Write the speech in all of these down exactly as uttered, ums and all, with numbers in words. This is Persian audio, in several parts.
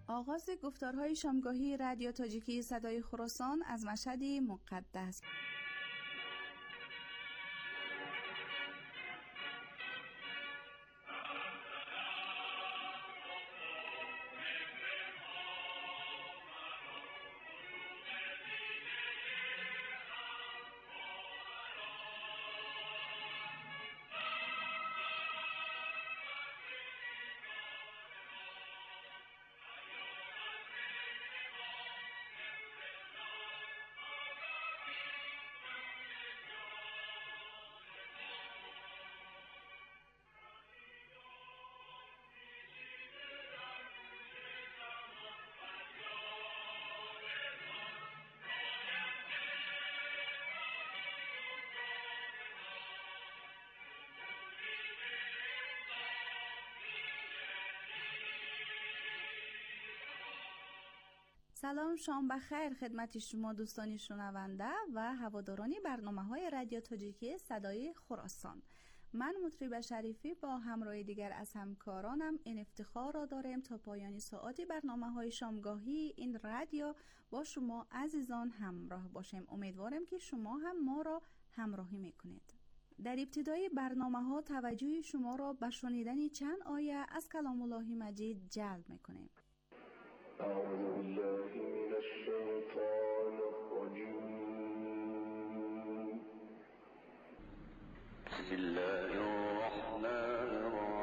آغاز گفتارهای شامگاهی رادیو تاجیکی صدای خراسان از مشهدی مقدس. سلام، شام بخیر خدمت شما دوستانی شنونده و هواداران برنامه‌های رادیو تاجیکی صدای خراسان. من مطرب شریفی با همراه دیگر از همکارانم این افتخار را داریم تا پایان ساعت برنامه‌های شامگاهی این رادیو با شما عزیزان همراه باشیم. امیدوارم که شما هم ما را همراهی میکنید. در ابتدای برنامه‌ها توجه شما را به شنیدن چند آیه از کلام الله مجید جلب میکنیم. أعوذ بالله من الشيطان الرجيم. بسم الله الرحمن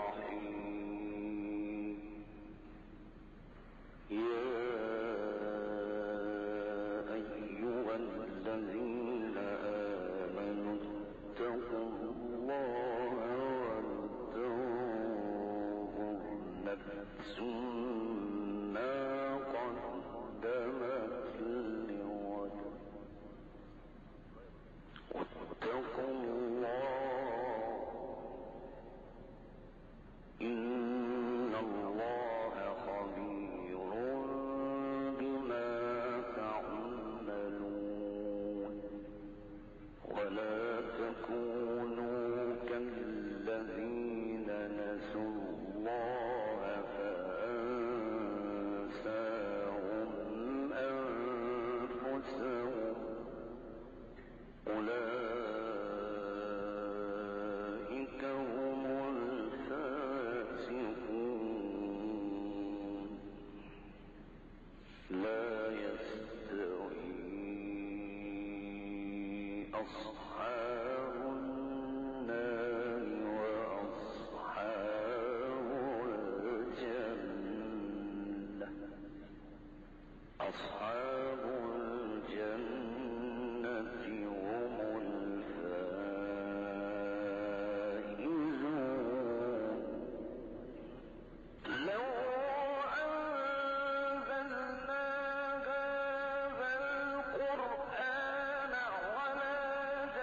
الرحيم. يا أيها الذين آمنوا اتقوا الله ولتنظر نفس واتقوا الله إن الله خبير بما تعملون. ولا تكونوا كالذين نسوا الله فأنساهم أنفسهم أولئك هم الفاسقون. لا يستوي أصحاب النار وأصحاب الجنة أصحاب الجنة هم الفائزون. لو أنزلنا هذا القرآن على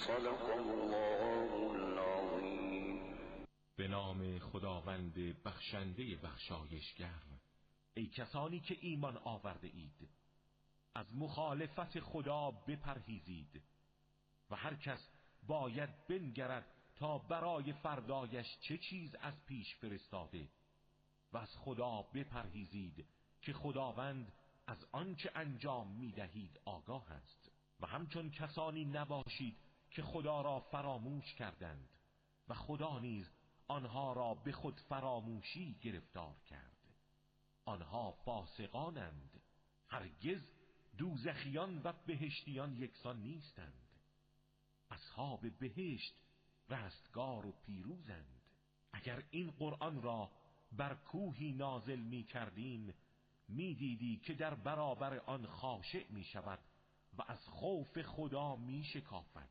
صدق الله العظیم. به نام خداوند بخشنده بخشایشگر. ای کسانی که ایمان آورده اید، از مخالفت خدا بپرهیزید و هر کس باید بنگرد تا برای فردایش چه چیز از پیش فرستاده و از خدا بپرهیزید که خداوند از آنچه انجام می‌دهید آگاه است. و همچون کسانی نباشید که خدا را فراموش کردند و خدا نیز آنها را به خود فراموشی گرفتار کرد. آنها فاسقانند. هرگز دوزخیان و بهشتیان یکسان نیستند. اصحاب بهشت رستگار و پیروزند. اگر این قرآن را بر کوهی نازل می کردیم می دیدی که در برابر آن خاشع می شود و از خوف خدا می شکافد.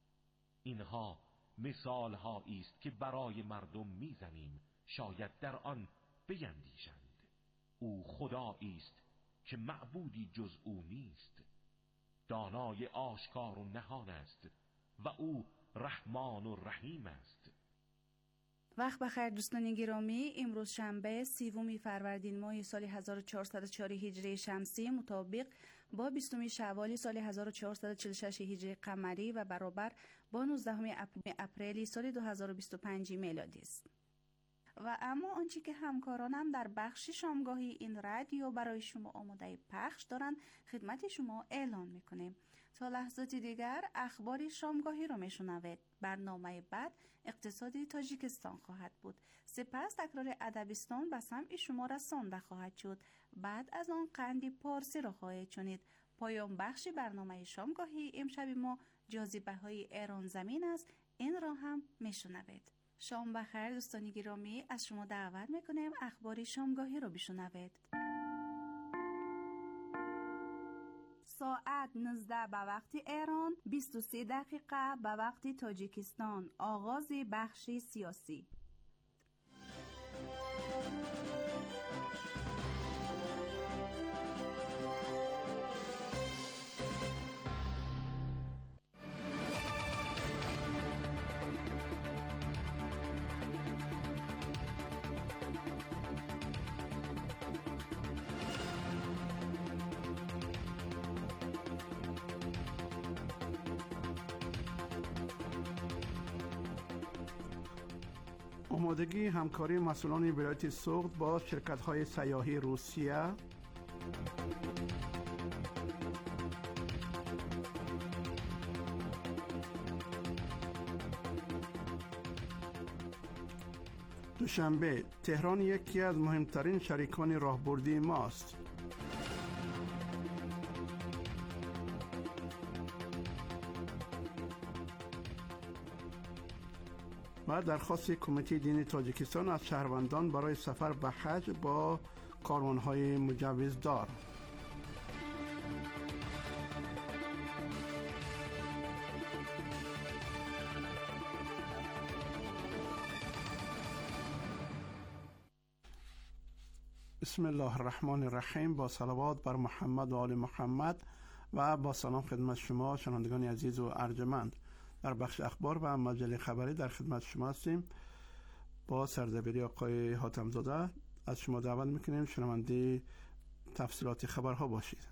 اینها مثال هایی است که برای مردم می زنیم، شاید در آن بیندیشند. او خدایی است که معبودی جز او نیست، دانای آشکار و نهان است و او رحمان و رحیم است. وقت بخیر دوستان گرامی، امروز شنبه سوم فروردین ماه سال هزار و چهارصد و چهار هجری شمسی مطابق با بیستم شوال سال هزار و چهارصد و چهل و شش هجری قمری و برابر با نوزدهم اپریل سال دو هزار و بیست و پنج میلادی است. و اما آنچه که همکارانم در بخش شامگاهی این رادیو برای شما آماده پخش دارند خدمت شما اعلان میکنیم. تا لحظات دیگر اخبار شامگاهی را میشنوید. برنامه بعد اقتصادی تاجیکستان خواهد بود. سپس تکرار ادبستان به سمع شما رسانده خواهد شد. بعد از آن قندی پارسی را خواهید شنید. پایان بخش برنامه شامگاهی امشب ما جاذبه های ایران زمین است. این را هم میشنوید. شام بخیر دوستان گرامی، از شما دعوت میکنیم اخبار شامگاهی رو بشنوید. ساعت نوزده به وقت ایران، بیست و سه دقیقه به وقت تاجیکستان. آغاز بخش سیاسی. آمادگی همکاری مسئولان ولایت سوخت با شرکت‌های سیاحی روسیه، دوشنبه تهران یکی از مهمترین شریکان راهبردی ماست. و درخواست کمیته دینی تاجیکستان از شهروندان برای سفر به حج با کاروان‌های مجوزدار. بسم الله الرحمن الرحیم. با صلوات بر محمد و آل محمد و با سلام خدمت شما شنوندگان عزیز و ارجمند. در بخش اخبار و مجله خبری در خدمت شما هستیم. با سردبیری آقای حاتم‌زاده از شما دعوت میکنیم شنونده تفصیلات خبرها باشید.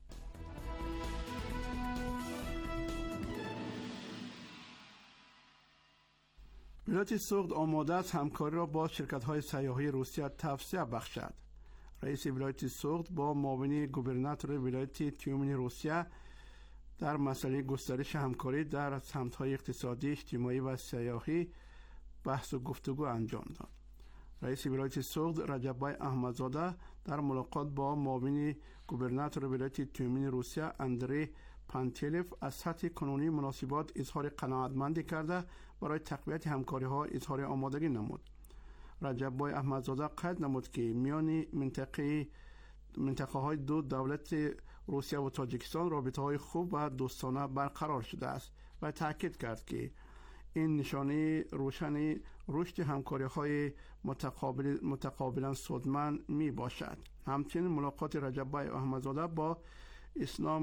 ولایت سوخت آماده است همکاری را با شرکت‌های سیاحی روسیه توسعه بخشد. رئیس ولایت سوخت با معاون گوبرناتور ولایت تیومن روسیه در مسئله گسترش همکاری در سمت‌های اقتصادی، اجتماعی و سیاحی بحث و گفتگو انجام داد. رئیس ولایت سوخت رجبای احمدزاده در ملاقات با معاون گوبرناتور ولایت تیومن روسیه اندری پانتیلف از سطح کنونی مناسبات اظهار قناعتمندی کرده برای تقویت همکاری‌ها اظهار آمادگی نمود. رجبای احمدزاده قید نمود که میان منطقه منطقه های دو دولت روسیه و تاجیکستان رابطه های خوب و دوستانه برقرار شده است و تاکید کرد که این نشانه روشن رشد همکاری های متقابل متقابلا سودمند می باشد. همچنین ملاقات رجبای احمدزاده با اسلام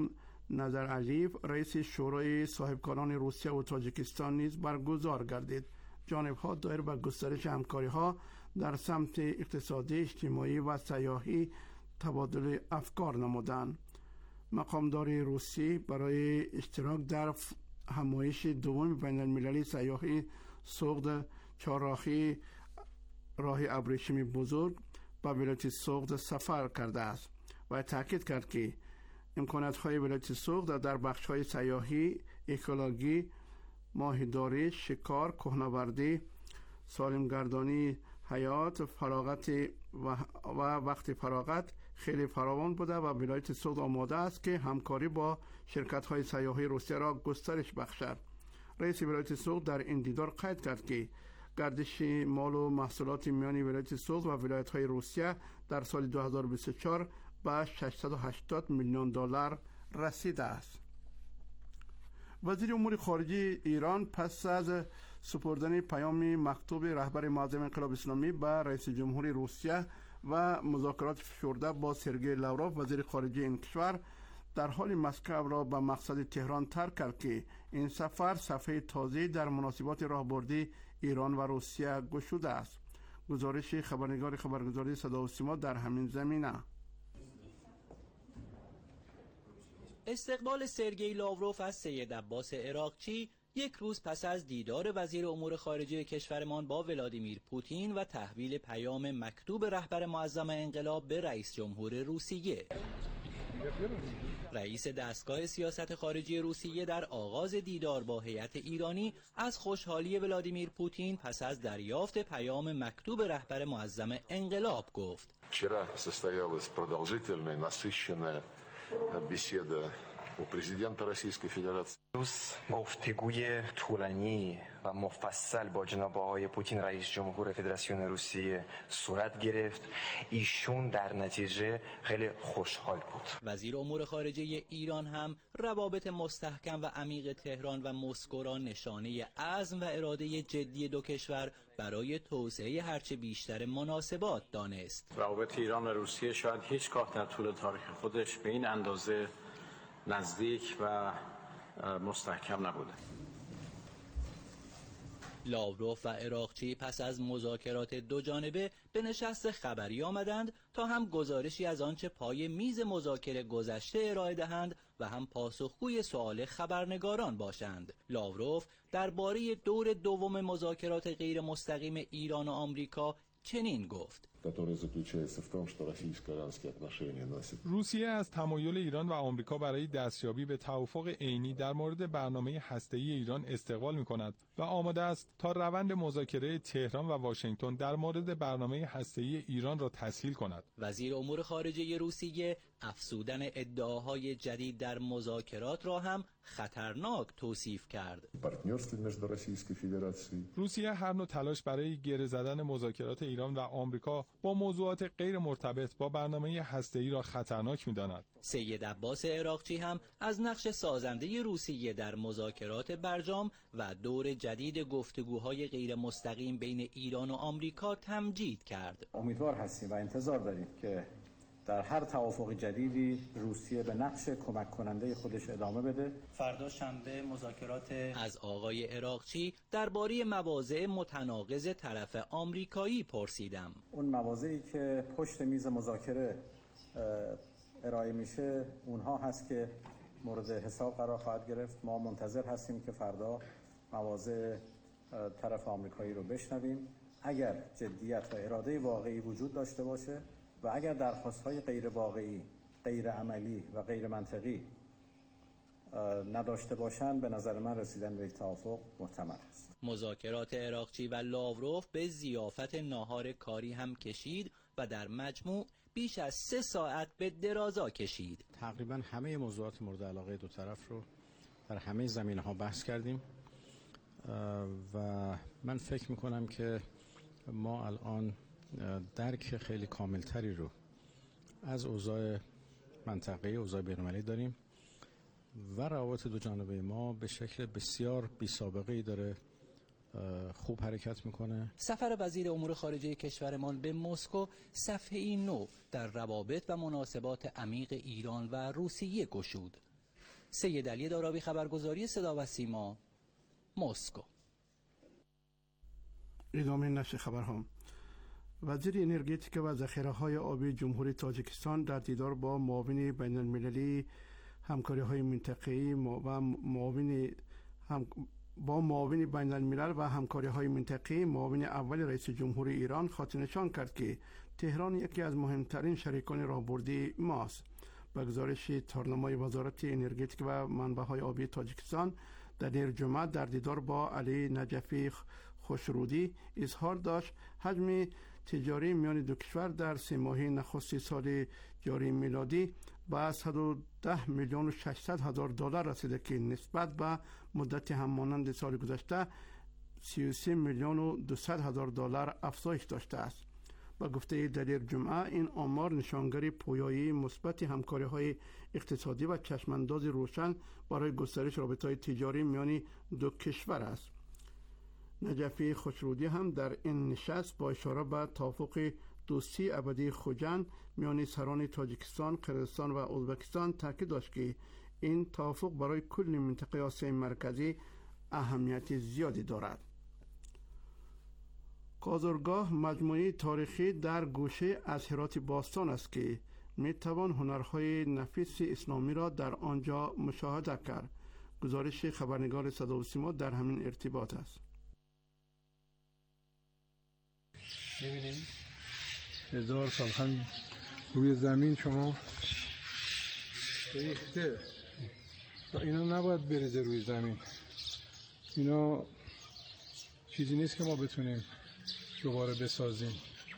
نظر علیف رئیس شورای صاحبکاران روسیه و تاجیکستان نیز برگزار گردید. جانب‌ها دایر به گسترش همکاری‌ها در سمت اقتصادی، اجتماعی و سیاحی تبادل افکار نمودند. مقامدار روسی برای اشتراک در همایش دوم بین المللی سیاحی سوخت چهارراهی راه ابریشمی بزرگ به ولایت سوخت سفر کرده است و تاکید کرد که امکانات‌های ولایت سوخت در بخش‌های سیاحی، اکولوژی، ماهیداری، شکار، کوهنوردی، سالمگردانی حیات، فراغت و, و وقت فراغت خیلی فراوان بوده و ولایت سوخت آماده است که همکاری با شرکت‌های سیاحی روسیه را گسترش بخشد. رئیس ولایت سوخت در این دیدار قید کرد که گردش مال و محصولات میان ولایت سوخت و ولایت‌های روسیه در سال دو هزار و بیست و چهار به ششصد و هشتاد میلیون دلار رسیده است. وزیر امور خارجه ایران پس از سپردن پیام مکتوب رهبر معظم انقلاب اسلامی به رئیس جمهوری روسیه و مذاکرات فشرده با سرگئی لاوروف وزیر خارجه این کشور در حال مسکو را به مقصد تهران ترک کرد که این سفر صفحه تازه در مناسبات راهبردی ایران و روسیه گشوده است. گزارش خبرنگار خبرگزاری صدا و سیما در همین زمینه. استقبال سرگئی لاوروف از سید عباس عراقچی یک روز پس از دیدار وزیر امور خارجه کشورمان با ولادیمیر پوتین و تحویل پیام مکتوب رهبر معظم انقلاب به رئیس جمهور روسیه. رئیس دستگاه سیاست خارجی روسیه در آغاز دیدار با هیئت ایرانی از خوشحالی ولادیمیر پوتین پس از دریافت پیام مکتوب رهبر معظم انقلاب گفت: Вчера состоялась продолжительная, насыщенная беседа у президента Российской Федерации. روز گفتگوی طولانی و مفصل با جناب آقای پوتین رئیس جمهور فدراسیون روسیه صورت گرفت. ایشون در نتیجه خیلی خوشحال بود. وزیر امور خارجه ایران هم روابط مستحکم و عمیق تهران و مسکو را نشانه عزم و اراده جدی دو کشور برای توسعه هرچه بیشتر مناسبات دانست. روابط ایران و روسیه شاید هیچگاه در طول تاریخ خودش به این اندازه نزدیک و مستحکم نبوده. لاوروف و عراقچی پس از مذاکرات دو جانبه به نشست خبری آمدند تا هم گزارشی از آنچه پای میز مذاکره گذشته ارائه دهند و هم پاسخگوی سؤال خبرنگاران باشند. لاوروف درباره دور دوم مذاکرات غیر مستقیم ایران و آمریکا چنین گفت: روسیه از تمایل ایران و آمریکا برای دستیابی به توافق عینی در مورد برنامه هسته‌ای ایران استقبال می‌کند و آماده است تا روند مذاکره تهران و واشنگتن در مورد برنامه هسته‌ای ایران را تسهیل کند. وزیر امور خارجه روسیه افزودن ادعاهای جدید در مذاکرات را هم خطرناک توصیف کرد. روسیه هر نوع تلاش برای گره زدن مذاکرات ایران و آمریکا با موضوعات غیر مرتبط با برنامه هسته‌ای را خطرناک می‌داند. سید عباس عراقچی هم از نقش سازنده روسیه در مذاکرات برجام و دور جدید گفتگوهای غیر مستقیم بین ایران و آمریکا تمجید کرد. امیدوار هستیم و انتظار داریم که در هر توافق جدیدی روسیه به نقش کمک کننده خودش ادامه بده. فردا شنبه مذاکرات از آقای عراقچی درباره مواضع متناقض طرف آمریکایی پرسیدم. اون مواضعی که پشت میز مذاکره ارائه میشه اونها هست که مورد حساب قرار خواهد گرفت. ما منتظر هستیم که فردا مواضع طرف آمریکایی رو بشنویم. اگر جدیت و اراده واقعی وجود داشته باشه و اگر درخواست‌های غیر واقعی، غیر عملی و غیر منطقی نداشته باشند، به نظر من رسیدن به یک توافق محتمل است. مذاکرات عراقچی و لاوروف به ضیافت ناهار کاری هم کشید و در مجموع بیش از سه ساعت به درازا کشید. تقریبا همه موضوعات مورد علاقه دو طرف رو در همه زمینه‌ها بحث کردیم و من فکر می‌کنم که ما الان درک خیلی کاملتری رو از اوضاع منطقه‌ای، اوضاع بین‌المللی داریم و روابط دو جانبه ما به شکل بسیار بی‌سابقه‌ای داره خوب حرکت میکنه. سفر وزیر امور خارجه کشورمان به مسکو صفحه‌ای نو در روابط و مناسبات عمیق ایران و روسیه گشود. سید علی دارابی، خبرگزاری صدا و سیما، مسکو. ادامه نشر خبرها. وزیر انرژتیک و ذخیره‌های آبی جمهوری تاجیکستان در دیدار با معاون بین‌المللی همکاری‌های منطقه‌ای و معاون هم با معاون بین الملل و همکاری‌های منطقه‌ای معاون اول رئیس جمهوری ایران خاطر نشان کرد که تهران یکی از مهمترین شریکان راهبردی ماست. به گزارش تارنمای وزارت انرژتیک و منابع آبی تاجیکستان در دیر جمعه در دیدار با علی نجفی خوشرودی اظهار داشت حجم تجاری میان دو کشور در سه ماهه نخست سال جاری میلادی به صد و ده میلیون و ششصد هزار دلار رسیده که نسبت به مدت همانند سال گذشته سی و سه میلیون و دویست هزار دلار افزایش داشته است. با گفته دلیر جمعه این آمار نشانگر پویایی مثبت همکاری‌های اقتصادی و چشمانداز روشن برای گسترش رابطه‌های تجاری میان دو کشور است. نجفی خوشرودی هم در این نشست با اشاره به توافق دوستی ابدی خوجند میان سران تاجیکستان، قرقیزستان و ازبکستان تاکید داشت که این توافق برای کل منطقه آسیای مرکزی اهمیت زیادی دارد. قاذرگاه مجموعه تاریخی در گوشه از هرات باستان است که می توان هنرهای نفیس اسلامی را در آنجا مشاهده کرد. گزارش خبرنگار صدا و سیما در همین ارتباط است. می‌بینید هزار سال هم روی زمین شما ریخته و اینا نباید بریزه روی زمین. اینا چیزی نیست که ما بتونیم دوباره بسازیم.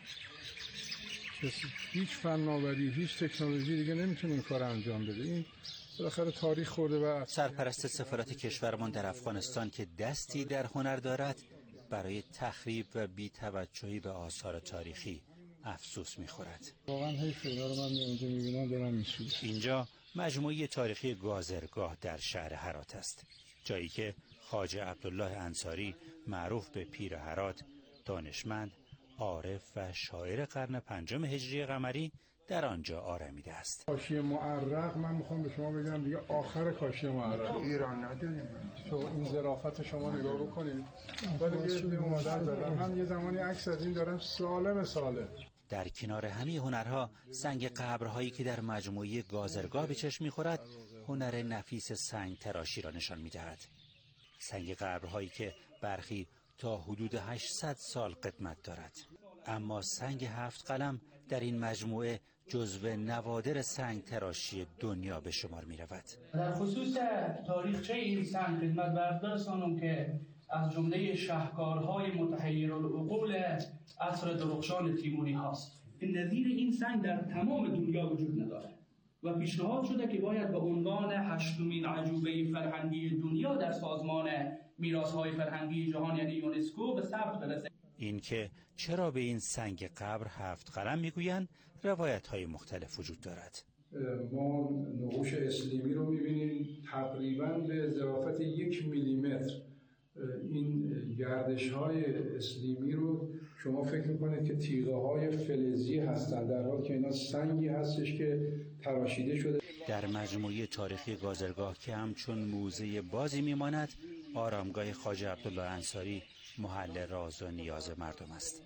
هیچ فناوری، هیچ تکنولوژی دیگه نمیتونه این کار انجام بده. این بالاخره تاریخ خورده. و سرپرست سفارت کشورمان در افغانستان که دستی در هنر دارد برای تخریب و بی‌توجهی به آثار تاریخی افسوس می‌خورد. واقعا حیف اینا رو من اونجا می‌بینم دارم می‌سوزم. اینجا مجموعه تاریخی گازرگاه در شهر هرات است، جایی که خواجه عبدالله انصاری معروف به پیر هرات، دانشمند، عارف و شاعر قرن پنجم هجری قمری در آنجا آرمیده است. کاشی معرق من میخوام به شما بگم دیگه آخر کاشی معرق ایران نداریم. تو این ظرافت شما نگاه بکنید. بعد یه اومدن دارم من یه زمانی عکس از این دارم سالم ساله. در کنار همه هنرها سنگ قبرهایی که در مجموعه گازرگاه به چشم می‌خورد هنر نفیس سنگ تراشی را نشان می‌دهد. سنگ قبرهایی که برخی تا حدود هشتصد سال قدمت دارد. اما سنگ هفت قلم در این مجموعه جزو نوادر سنگ تراشی دنیا به شمار می رود. در خصوص تاریخچه این سنگ خدمت عرض برسانم که از جمله شاهکارهای متحیرالعقول عصر درخشان تیموری هاست. نظیر این سنگ در تمام دنیا وجود ندارد و پیشنهاد شده که باید به عنوان هشتمین عجوبه فرهنگی دنیا در سازمان میراث‌های فرهنگی جهان یعنی یونسکو به ثبت برسد. این که چرا به این سنگ قبر هفت قلم میگویند روایت‌های مختلف وجود دارد. ما نقوش اسلیمی رو می‌بینیم تقریباً به ظرافت یک میلیمتر. این گردش‌های اسلیمی رو شما فکر می‌کنید که تیغه‌های فلزی هستند، در حالی که اینا سنگی هستش که تراشیده شده. در مجموعه تاریخی گازرگاه که همچون موزه بازی میماند، آرامگاه خواجه عبدالله انصاری محل راز و نیاز مردم است.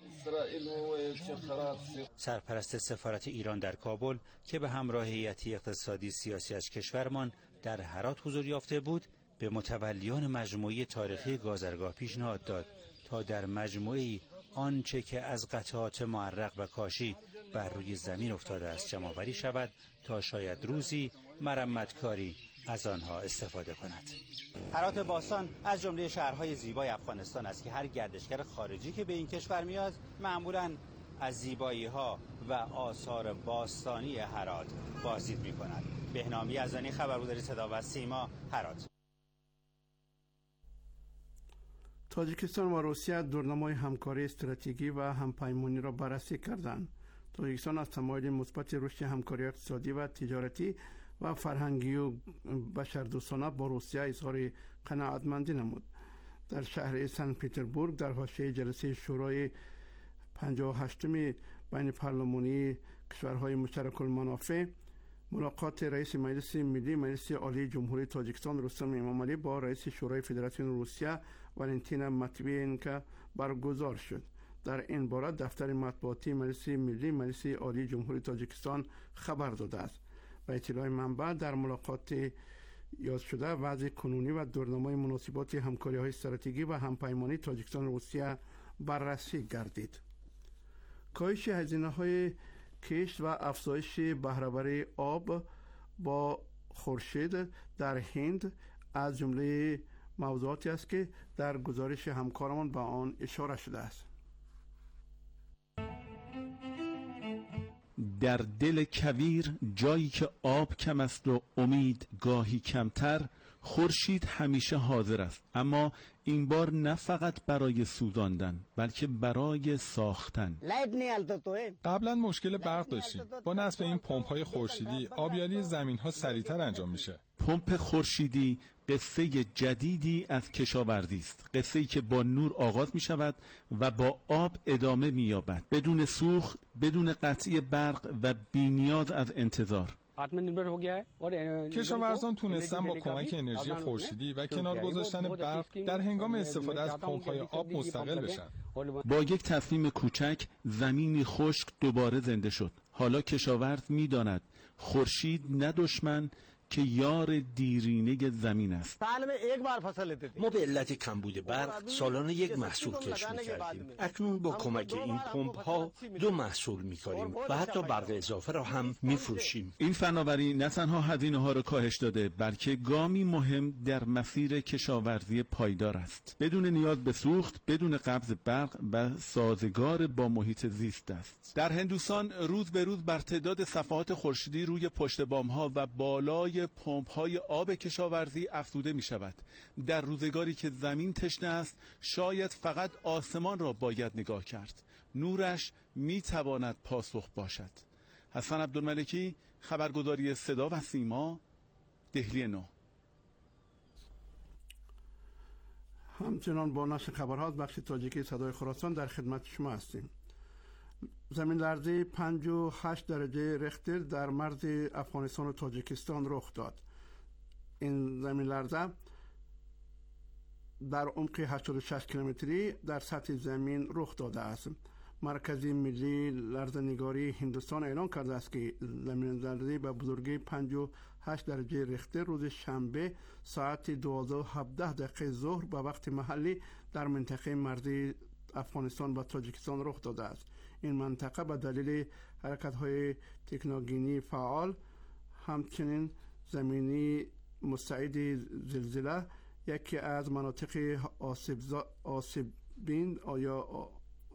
سرپرست سفارت ایران در کابل که به همراه هیئتی اقتصادی سیاسی از کشورمان در هرات حضور یافته بود، به متولیان مجموعه تاریخی گازرگاه پیشنهاد داد تا در مجموعه آنچه که از قطعات معرق و کاشی بر روی زمین افتاده است جمع‌آوری شود تا شاید روزی مرمتکاری از آنها استفاده کند. هرات باستان از جمله شهرهای زیبای افغانستان است که هر گردشگر خارجی که به این کشور میاد معمولاً از زیبایی‌ها و آثار باستانی هرات بازدید می‌کند. بهنام یزدانی، خبرگزاری صدا و سیما، هرات. تاجیکستان و روسیه دورنمای همکاری استراتژیکی و همپیمانی را بررسی کردند. تاجیکستان از تمایل مثبت رشد همکاری اقتصادی و تجارتی و فرهنگی و بشردوستانه با روسیه اظهار قناعتمندی نمود. در شهر سن پتربورگ در حاشیه جلسه شورای پنجاه و هشتم بین پارلمانی کشورهای مشترک المنافع ملاقات رئیس مجلس ملی مجلس عالی جمهوری تاجیکستان رستم امامعلی با رئیس شورای فدراسیون روسیه والنتینا ماتویینکا برگزار شد. در این باره دفتر مطبوعاتی مجلس ملی مجلس عالی جمهوری تاجیکستان خبر داده است. به اطلاع منبع در ملاقات یاد شده وضع کنونی و دورنامه مناسبات همکاری‌های استراتژیکی و همپیمانی تاجیکستان روسیه بررسی گردید. کاهش هزینه‌های کشت و افزایش بهره‌وری آب با خورشید در هند از جمله موضوعاتی است که در گزارش همکارمان به آن اشاره شده است. در دل کویر جایی که آب کم است و امید گاهی کمتر، خورشید همیشه حاضر است، اما این بار نه فقط برای سوزاندن بلکه برای ساختن. قبلا مشکل برق داشتیم. با نصب این پمپ‌های خورشیدی آبیاری زمین‌ها سریعتر انجام میشه. پمپ خورشیدی قصه جدیدی از کشاورزی است، قصه‌ای که با نور آغاز می شود و با آب ادامه می یابد، بدون سوخت، بدون قطعی برق و بی‌نیاز از انتظار. کشاورزان تونستن با کمک انرژی خورشیدی و کنار گذاشتن برق در هنگام استفاده از پمپ‌های آب مستقل بشن. با یک تصمیم کوچک زمینی خشک دوباره زنده شد. حالا کشاورز می‌داند خورشید نه دشمن که یار دیرینه زمین است. ما به علت کمبود برق سالانه یک محصول کشت می‌کردیم. اکنون با کمک این پمپ‌ها دو محصول می‌کاریم و حتی برق اضافه را هم می‌فروشیم. این فناوری نه تنها هزینه‌ها را کاهش داده بلکه گامی مهم در مسیر کشاورزی پایدار است، بدون نیاز به سوخت، بدون قبض برق و سازگار با محیط زیست است. در هندوستان روز به روز بر تعداد صفحات خورشیدی روی پشت بام‌ها و بالای پمپ‌های آب کشاورزی افزوده می شود. در روزگاری که زمین تشنه است شاید فقط آسمان را باید نگاه کرد، نورش می تواند پاسخ باشد. حسن عبدالملکی، خبرگزاری صدا و سیما، دهلی نو. همچنان با نشر خبرها از بخش تاجیکی صدای خراسان در خدمت شما هستیم. زمین لرزه پنج و هشت درجه ریختر در مرز افغانستان و تاجیکستان رخ داد. این زمین لرزه در عمق هشتاد و شش کیلومتری در سطح زمین رخ داده است. مرکز ملی لرزه‌نگاری هندوستان اعلام کرده است که زمین لرزه به بزرگی پنج و هشت درجه ریختر روز شنبه ساعت دوازده و هفده دقیقه ظهر به وقت محلی در منطقه مرزی افغانستان و تاجیکستان رخ داده است. این منطقه به دلیل حرکت‌های تکنوگنی فعال، همچنین زمینی مستعد زلزله، یکی از مناطق آسیبین یا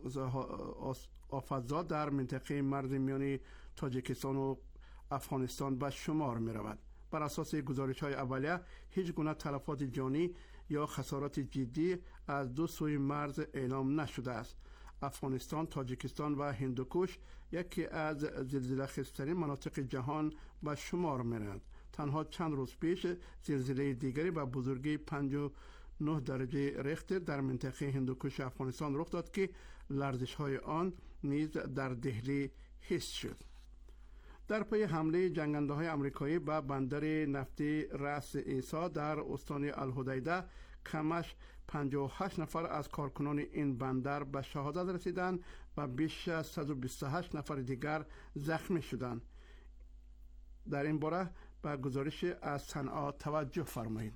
آفاتزا در منطقه مرز میان تاجیکستان و افغانستان به شمار می رود. بر اساس گزارش‌های اولیه هیچ گونه تلفات جانی یا خسارات جدی از دو سوی مرز اعلام نشده است. افغانستان، تاجیکستان و هندوکش یکی از زلزله خیزترین مناطق جهان به شمار می‌رود. تنها چند روز پیش زلزله دیگری به بزرگی پنج و نه درجه ریختر در منطقه هندوکش افغانستان رخ داد که لرزش‌های آن نیز در دهلی حس شد. در پی حمله جنگنده‌های آمریکایی به بندر نفتی رأس عیسی در استان الحدیده، کمش پنجاه و هشت نفر از کارکنان این بندر به شهادت رسیدند و بیش از صد و بیست و هشت نفر دیگر زخمی شدند. در این باره به گزارش از صنعا توجه فرمایید.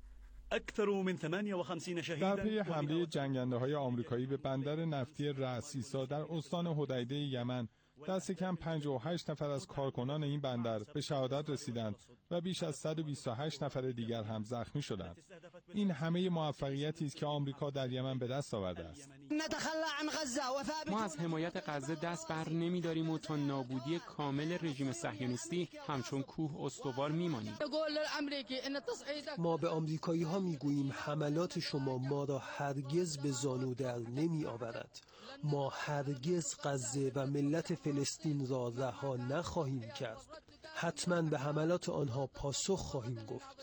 در پی حمله جنگنده‌های آمریکایی به بندر نفتی رأس عیسی در استان حدیده یمن، دست کم پنجاه و هشت نفر از کارکنان این بندر به شهادت رسیدند و بیش از صد و بیست و هشت نفر دیگر هم زخمی شدند. این همه موفقیتی است که آمریکا در یمن به دست آورده است. ما از حمایت غزه دست بر نمی‌داریم و تا نابودی کامل رژیم صهیونیستی همچون کوه استوار می‌مانیم. ما به آمریکایی‌ها می‌گوییم حملات شما ما را هرگز به زانو در نمی‌آورد. ما هرگز غزه و ملت فلسطین را رها نخواهیم کرد. حتما به حملات آنها پاسخ خواهیم گفت.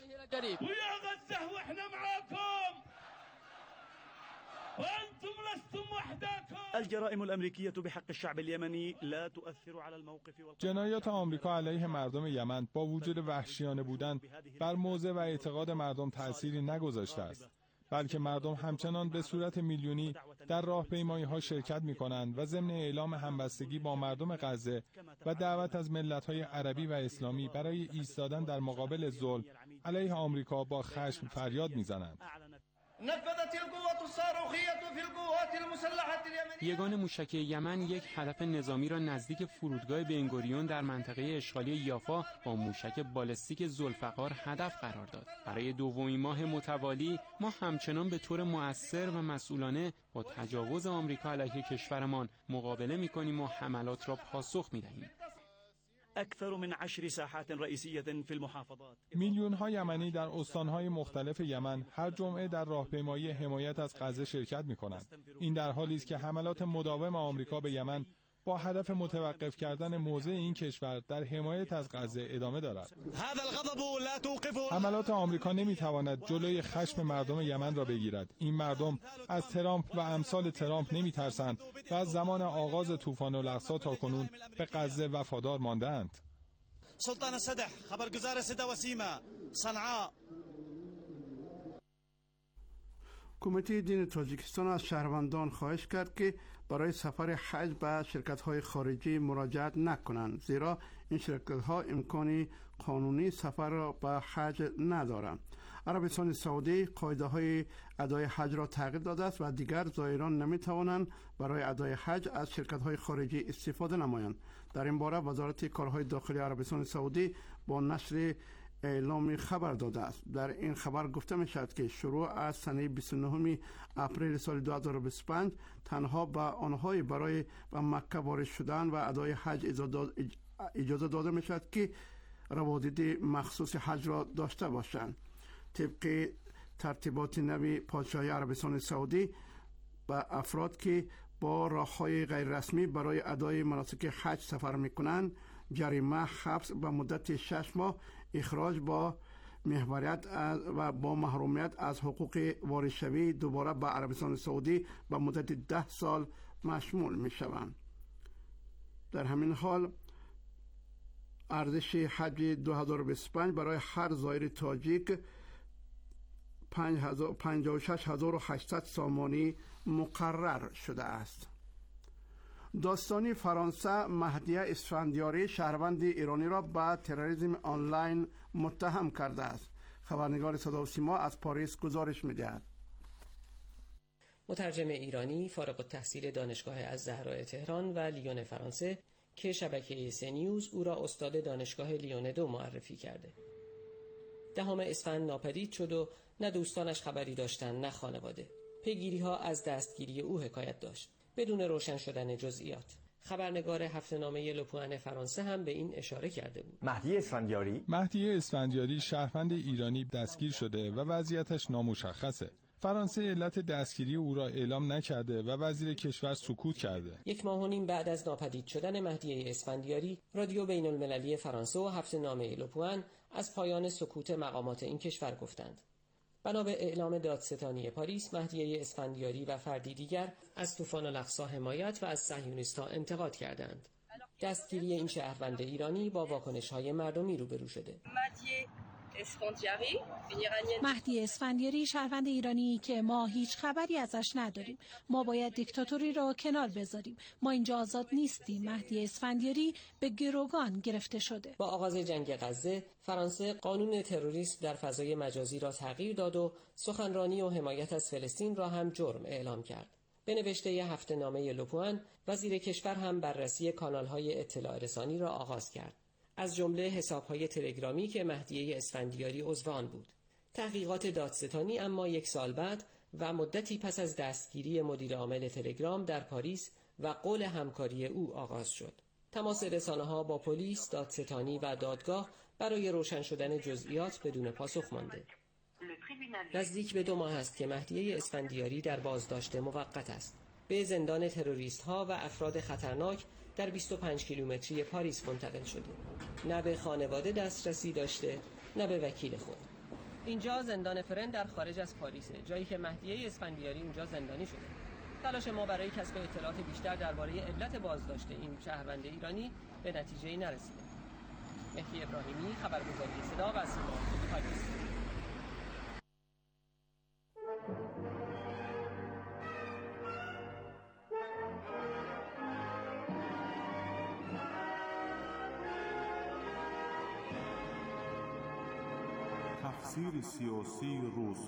الجرائم الأمريكية بحق الشعب اليمني لا تؤثر على الموقف. جنایات آمریکا علیه مردم یمن با وجود وحشیانه بودن بر موضع و اعتقاد مردم تأثیری نگذاشته است، بلکه مردم همچنان به صورت میلیونی در راهپیمایی‌ها شرکت می‌کنند و ضمن اعلام همبستگی با مردم غزه و دعوت از ملت‌های عربی و اسلامی برای ایستادن در مقابل ظلم علیه آمریکا با خشم فریاد می‌زنند. نفذت القوات الصاروخية في القوات المسلحة اليمنية. یگان موشک یمن یک هدف نظامی را نزدیک فرودگاه بنگوریون در منطقه اشغالی یافا با موشک بالستیک ذوالفقار هدف قرار داد. برای دومین ماه متوالی ما همچنان به طور مؤثر و مسئولانه با تجاوز آمریکا علیه کشورمان مقابله می‌کنیم و حملات را پاسخ می‌دهیم. أكثر من عشر ساحات رئيسية في المحافظات. میلیون‌ها یمنی در استان‌های مختلف یمن هر جمعه در راهپیمایی حمایت از غزه شرکت می‌کنند. این در حالی است که حملات مداوم آمریکا به یمن با هدف متوقف کردن موضع این کشور در حمایت از غزه ادامه دارد. حملات آمریکا نمی‌تواند جلوی خشم مردم یمن را بگیرد. این مردم از ترامپ و امثال ترامپ نمی‌ترسند و از زمان آغاز طوفان الاقصی تا کنون به غزه وفادار مانده‌اند. سلطان سدح خبرگزار صدا و سیما صنعاء. کمیته دین تاجیکستان از شهروندان خواهش کرد که برای سفر حج به شرکت‌های خارجی مراجعت نکنند، زیرا این شرکت‌ها امکان قانونی سفر را به حج ندارند. عربستان سعودی قاعده‌های ادای حج را تغییر داده است و دیگر زائران نمی‌توانند برای ادای حج از شرکت‌های خارجی استفاده نمایند. در این باره وزارت کارهای داخلی عربستان سعودی با نشر اعلامی خبر داده است. در این خبر گفته می شود که شروع از سنه بیست و نه اپریل سال دو هزار و بیست و پنج تنها به آنهای برای به مکه وارد شدن و ادای حج اجازه داده می شود که روادید مخصوص حج را داشته باشند. طبق ترتیبات نوی پادشاهی عربستان سعودی به افراد که با راه‌های غیر رسمی برای ادای مناسک حج سفر می‌کنند جریمه، حبس به مدت شش ماه، اخراج با محوریت و با محرومیت از حقوق وارثشوی دوباره به عربستان سعودی به مدت ده سال مشمول می‌شوند. در همین حال ارزش حج دو هزار و بیست و پنج برای هر زائر تاجیک پنجاه و شش هزار و هشتصد سامانی مقرر شده است. داستانی فرانسه مهدیه اسفندیاری شهروند ایرانی را به تروریسم آنلاین متهم کرده است. خبرنگار صدا و سیما از پاریس گزارش می‌دهد. مترجم ایرانی فارغ التحصیل دانشگاه الزهراء تهران و لیون فرانسه که شبکه سه نیوز او را استاد دانشگاه لیون دو معرفی کرده. دهم اسفند ناپدید شد و نه دوستانش خبری داشتند نه خانواده. پیگیری‌ها از دستگیری او حکایت داشت بدون روشن شدن جزئیات. خبرنگار هفته‌نامه لوپوان فرانسه هم به این اشاره کرده بود. مهدی اسفندیاری مهدی اسفندیاری شهروند ایرانی دستگیر شده و وضعیتش نامشخصه. فرانسه علت دستگیری او را اعلام نکرده و وزیر کشور سکوت کرده. یک ماه و نیم بعد از ناپدید شدن مهدی اسفندیاری، رادیو بین المللی فرانسه و هفته‌نامه لوپوان از پایان سکوت مقامات این کشور گفتند. بنا به اعلام دادستانی پاریس، مهدی اسفندیاری و فردی دیگر از طوفان الاقصی حمایت و از صهیونیست‌ها انتقاد کردند. دستگیری این شهروند ایرانی با واکنش‌های مردمی روبرو شده. مهدی اسفندیاری شهروند ایرانی که ما هیچ خبری ازش نداریم. ما باید دیکتاتوری را کنار بذاریم. ما اینجا آزاد نیستیم. مهدی اسفندیاری به گروگان گرفته شده. با آغاز جنگ غزه، فرانسه قانون تروریسم در فضای مجازی را تغییر داد و سخنرانی و حمایت از فلسطین را هم جرم اعلام کرد. به نوشته هفته‌نامه لوپوان، وزیر کشور هم بررسی کانال‌های اطلاع رسانی را آغاز کرد، از جمله حساب‌های تلگرامی که مهدی اسفندیاری عضو آن بود. تحقیقات دادستانی اما یک سال بعد و مدتی پس از دستگیری مدیر عامل تلگرام در پاریس و قول همکاری او آغاز شد. تماس رسانه‌ها با پلیس، دادستانی و دادگاه برای روشن شدن جزئیات بدون پاسخ مانده. نزدیک به دو ماه است که مهدی اسفندیاری در بازداشت موقت است. به زندان تروریست‌ها و افراد خطرناک در بیست و پنج کیلومتری پاریس منتقل شده. نه به خانواده دسترسی داشته، نه به وکیل خود. اینجا زندان فرن در خارج از پاریسه، جایی که مهدی اسفندیاری اونجا زندانی شده. تلاش ما برای کسب اطلاعات بیشتر درباره علت بازداشت این شهروند ایرانی به نتیجه‌ای نرسیده. مهدی ابراهیمی، خبرگزاری صدا و سیما، پاریس. تفسیر سیاسی روز.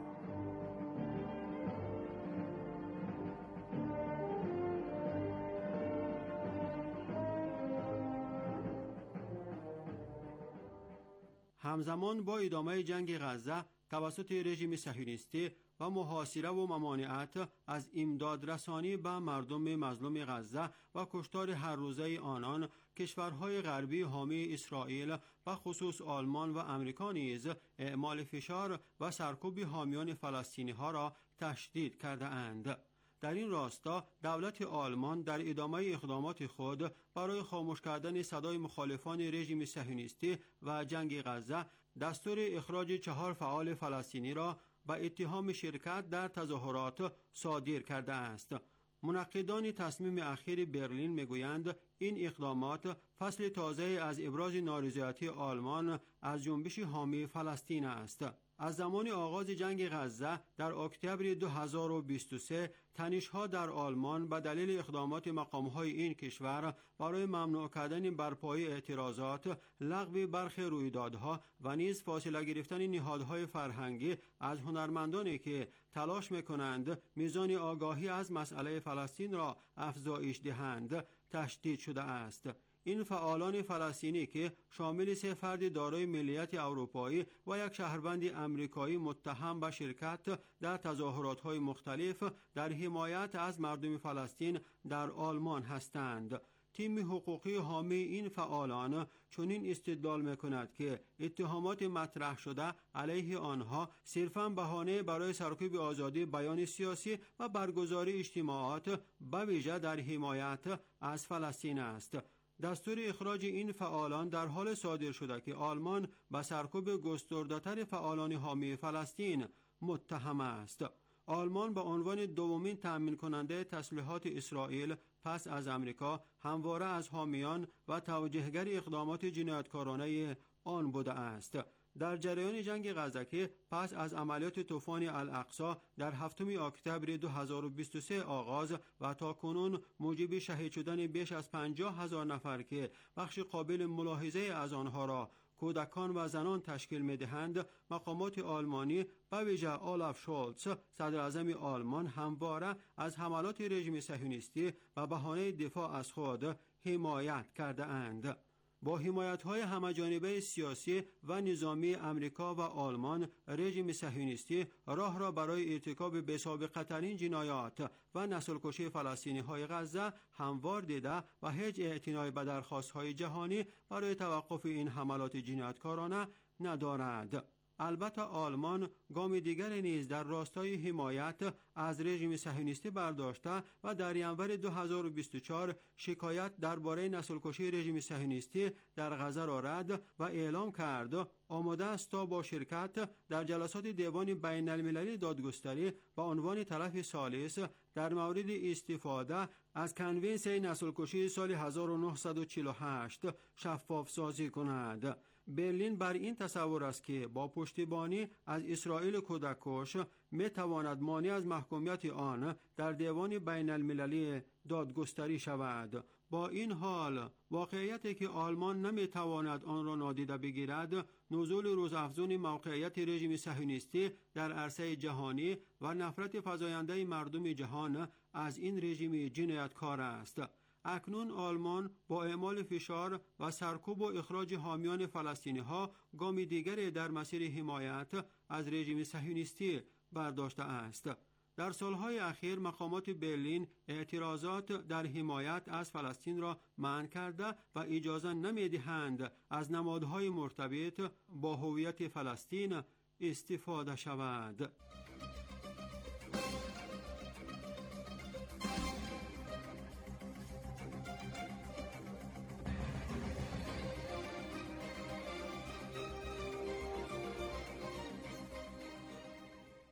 همزمان با ادامه جنگ غزه توسط رژیم صهیونیستی و محاصره و ممانعت از امداد رسانی به مردم مظلوم غزه و کشتار هر روزه آنان، کشورهای غربی حامی اسرائیل و خصوص آلمان و امریکا نیز اعمال فشار و سرکوب حامیان فلسطینی ها را تشدید کرده اند. در این راستا دولت آلمان در ادامه اقدامات خود برای خاموش کردن صدای مخالفان رژیم صهیونیستی و جنگ غزه دستور اخراج چهار فعال فلسطینی را با اتهام شرکت در تظاهرات صادر کرده است. منقدان تصمیم اخیر برلین میگویند این اقدامات فصل تازه از ابراز نارضایتی آلمان از جنبش حامی فلسطین است. از زمان آغاز جنگ غزه در اکتبر دو هزار و بیست و سه تنش‌ها در آلمان به دلیل اقدامات مقام‌های این کشور برای ممنوع کردن برپایی اعتراضات، لغو برخی رویدادها و نیز فاصله گرفتن نهادهای فرهنگی از هنرمندانی که تلاش می‌کنند میزان آگاهی از مسئله فلسطین را افزایش دهند تشدید شده است. این فعالان فلسطینی که شامل سه فرد دارای ملیت اروپایی و یک شهروند امریکایی متهم به شرکت در تظاهرات‌های مختلف در حمایت از مردم فلسطین در آلمان هستند. تیم حقوقی حامی این فعالان چنین استدلال می‌کند که اتهامات مطرح شده علیه آنها صرفاً بهانه برای سرکوب آزادی بیان سیاسی و برگزاری اجتماعات به ویژه در حمایت از فلسطین است. دستور اخراج این فعالان در حال صادر شده که آلمان به سرکوب گسترده‌تر فعالان حامی فلسطین متهم است. آلمان به عنوان دومین تأمین کننده تسلیحات اسرائیل پس از امریکا همواره از حامیان و توجیهگر اقدامات جنایتکارانه آن بوده است. در جریان جنگ غزه که پس از عملیات طوفان الاقصی در هفتم اکتبر دو هزار و بیست و سه آغاز و تا کنون موجب شهید شدن بیش از پنجاه هزار نفر که بخش قابل ملاحظه از آنها را کودکان و زنان تشکیل می‌دهند، مقامات آلمانی به ویژه آلاف شولتز صدر اعظم آلمان همواره از حملات رژیم صهیونیستی و بهانه دفاع از خود حمایت کرده اند. با حمایت‌های همه‌جانبه سیاسی و نظامی امریکا و آلمان، رژیم صهیونیستی راه را برای ارتکاب بی‌سابقه‌ترین جنایات و نسل‌کشی فلسطینی‌های غزه هموار دیده و هیچ اعتنایی به درخواست‌های جهانی برای توقف این حملات جنایتکارانه ندارد. البته آلمان گام دیگر نیز در راستای حمایت از رژیم صهیونیستی برداشته و در ینور دو هزار و بیست و چهار شکایت درباره نسل‌کشی رژیم صهیونیستی در غزه را رد و اعلام کرد آماده است تا با شرکت در جلسات دیوان بین المللی دادگستری به عنوان طرف ثالث در مورد استفاده از کنونسیون نسل‌کشی سال هزار و نهصد و چهل و هشت شفاف سازی کند. برلین بر این تصور است که با پشتیبانی از اسرائیل کودککش می تواند مانع از محکومیت آن در دیوان بین المللی دادگستری شود. با این حال واقعیتی که آلمان نمی تواند آن را نادیده بگیرد، نزول روزافزون موقعیت رژیم صهیونیستی در عرصه جهانی و نفرت فزاینده مردم جهان از این رژیم جنایتکار است. اکنون آلمان با اعمال فشار و سرکوب و اخراج حامیان فلسطینی ها گامی دیگری در مسیر حمایت از رژیم صهیونیستی برداشته است. در سالهای اخیر مقامات برلین اعتراضات در حمایت از فلسطین را منع کرده و اجازه نمی‌دهند از نمادهای مرتبط با هویت فلسطین استفاده شود.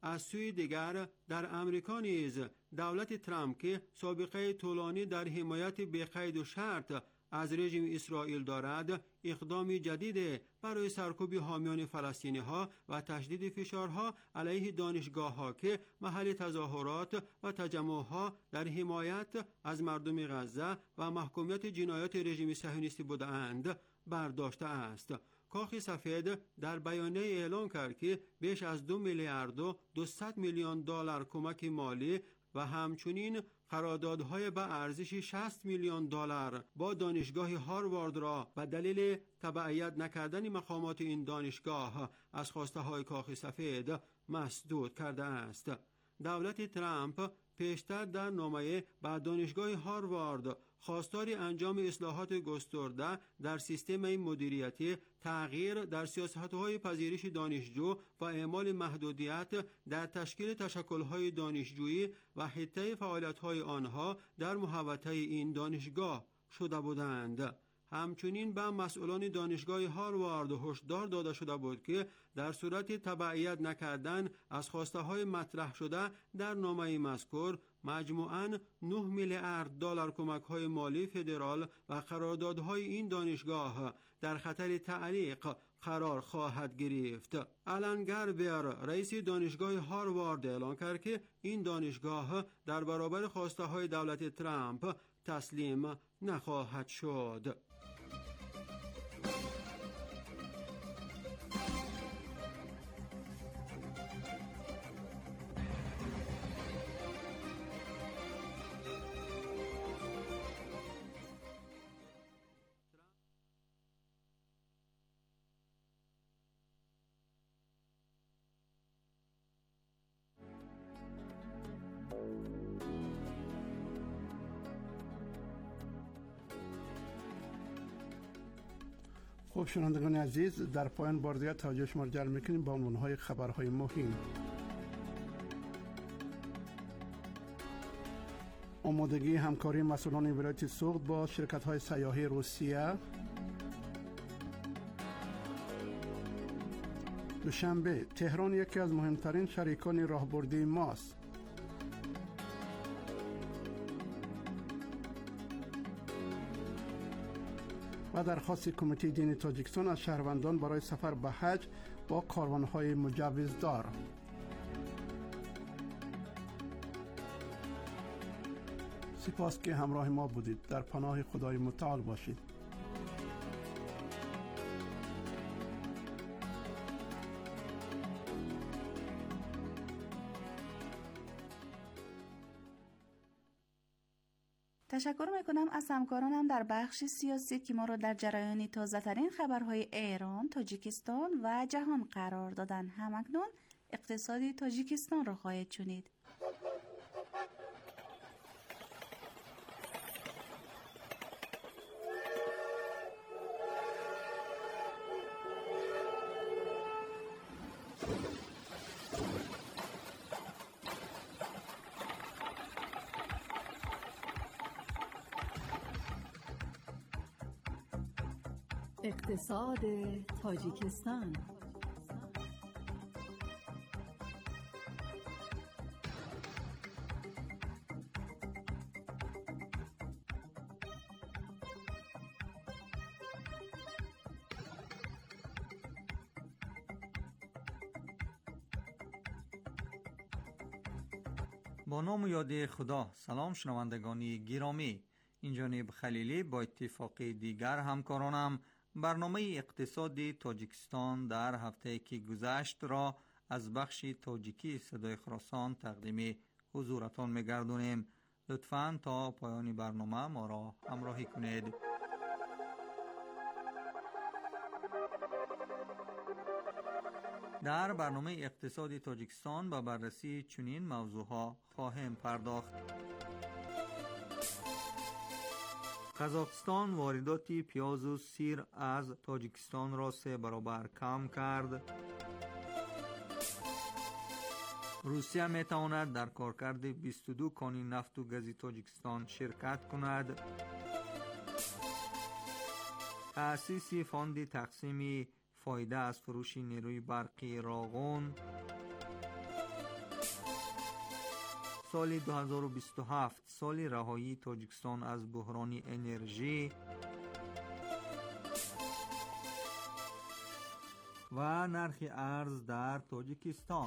از سوی دیگر در امریکا نیز دولت ترامپ که سابقه طولانی در حمایت بی قید و شرط از رژیم اسرائیل دارد، اقدامی جدید برای سرکوب حامیان فلسطینی ها و تشدید فشارها علیه دانشگاه ها که محل تظاهرات و تجمع ها در حمایت از مردم غزه و محکومیت جنایات رژیم صهیونیستی بودند برداشته است. کاخ سفید در بیانیه اعلام کرد که بیش از دو میلیارد و دویست میلیون دلار کمک مالی و همچنین قراردادهای به ارزش شصت میلیون دلار با دانشگاه هاروارد را به دلیل تبعیت نکردن مقامات این دانشگاه از خواسته های کاخ سفید مسدود کرده است. دولت ترامپ پیشتر در نامه به دانشگاه هاروارد خواستار انجام اصلاحات گسترده در سیستم مدیریتی، تغییر در سیاست‌های پذیرش دانشجو و اعمال محدودیت در تشکیل تشکل‌های دانشجویی و حته فعالیت‌های آنها در محوطه این دانشگاه شده بودند. همچنین به مسئولان دانشگاه هاروارد هشدار داده شده بود که در صورت تبعیت نکردن از خواسته‌های مطرح شده در نامه مذکور مجموعاً نه میلیارد دلار کمک‌های مالی فدرال و قراردادهای این دانشگاه در خطر تعلیق قرار خواهد گرفت. آلن گاربر رئیس دانشگاه هاروارد اعلام کرد که این دانشگاه در برابر خواسته‌های دولت ترامپ تسلیم نخواهد شد. خب شنوندگان عزیز، در پایان بار دیگر توجه شما را جلب می‌کنیم به عنوان‌های خبرهای مهم. آمادگی همکاری مسئولان ولایت سوخت با شرکت‌های سیاحی روسیه. دوشنبه تهران یکی از مهمترین شریکان راهبردی ماست. و درخواست کمیته دینی تاجیکستان از شهروندان برای سفر به حج با کاروان‌های مجوزدار. سپاس که همراه ما بودید. در پناه خدای متعال باشید. تشکر میکنم از همکارانم در بخش سیاسی که ما را در جریان تازه ترین خبرهای ایران، تاجیکستان و جهان قرار دادن. همکنون اقتصاد تاجیکستان را خواهید شنید. اقتصاد تاجیکستان. با نام و یاد خدا. سلام شنوندگان گرامی، این جانب خلیلی با اتفاق دیگر همکارانم برنامه اقتصاد تاجیکستان در هفته که گذشت را از بخش تاجیکی صدای خراسان تقدیم حضورتان می‌گردونیم. لطفاً تا پایان برنامه ما را همراهی کنید. در برنامه اقتصاد تاجیکستان با بررسی چنین موضوعها خواهیم پرداخت. قزاقستان واردات پیاز و سیر از تاجیکستان را سه برابر کم کرد. روسیه می تواند در کارکرد بیست و دو کان نفت و گاز تاجیکستان شرکت کند. تأسیس فاند تقسیم فایده از فروش نیروی برقی راغون. سال دو هزار و بیست و هفت سال رهایی تاجیکستان از بحران انرژی و نرخ ارز در تاجیکستان.